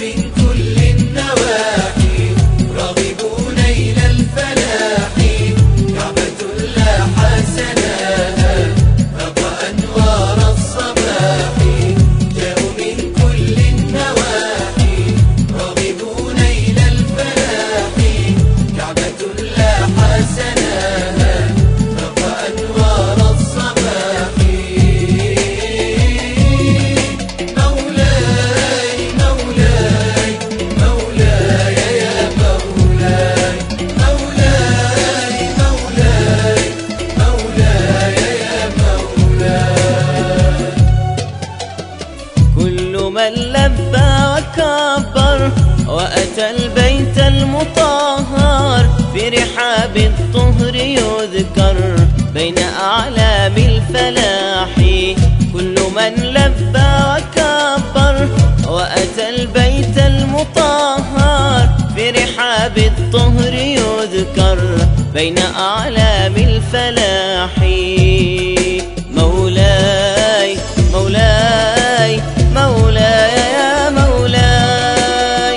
من كل النواحي راغبون إلى الفلاح، كعبة لاح سناها أضاء أنوار الصباح. جاءوا من كل النواحي راغبون إلى الفلاح، كعبة لاح سناها أضاء أنوار الصباح. من لبى وكبر وأتى البيت المطهر في رحاب الطهر يذكر بين أعلام الفلاح. كل من لبى وكبر وأتى البيت المطهر في رحاب الطهر يذكر بين أعلام الفلاح. مولاي مولاي مولاي يا مولاي.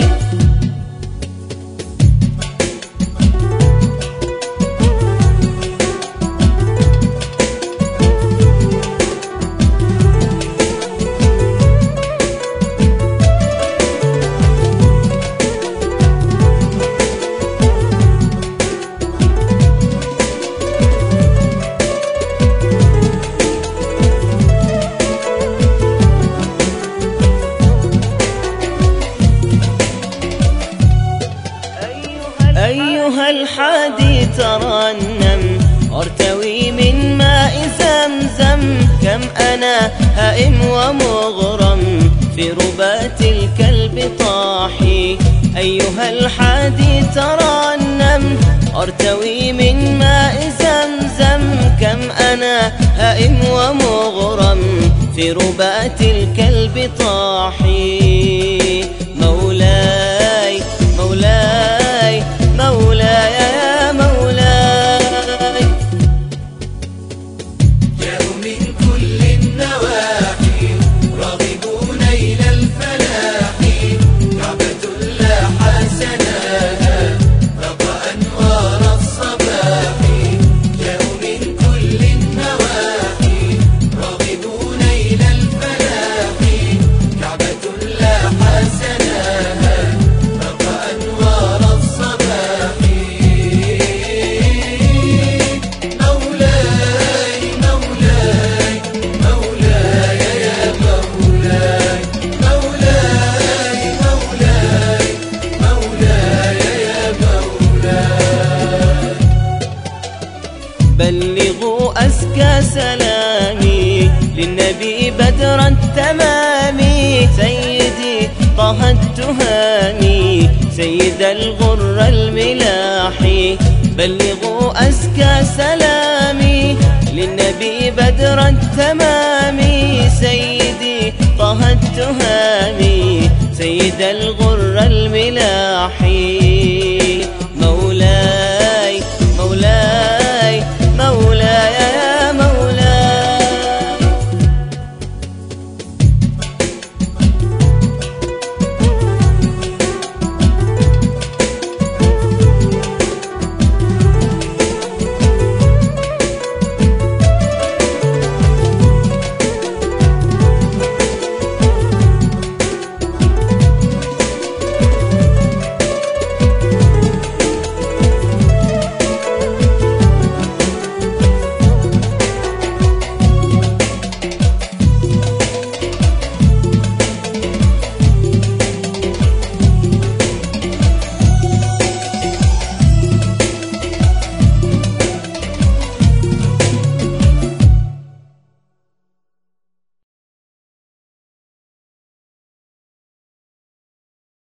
أيها الحادي ترنم وارتوي من ماء زمزم، كم أنا هائم ومغرم في ربات الكلب طاحي. أيها الحادي ترنم وارتوي من ماء زمزم، كم أنا هائم ومغرم في ربات الكلب طاحي. مولاي مولاي مولاي يا مولاي. جاءوا من كل النواحي راغبون إلى الفلاح، كعبة لاح سناها أضاء أنوار الصباح. جاءوا من كل النواحي راغبون إلى الفلاح، كعبة لاح سناها أضاء أنوار الصباح. مولاي مولاي مولاي يا مولاي، مولاي مولاي مولاي يا مولاي. بلغوا أزكى سلامي للنبي بدر التمام، سيدي طه التهامي سيد الغر الملاح. بلغوا أزكى سلامي للنبي بدر التمام، سيدي طه التهامي سيد الغر الملاح.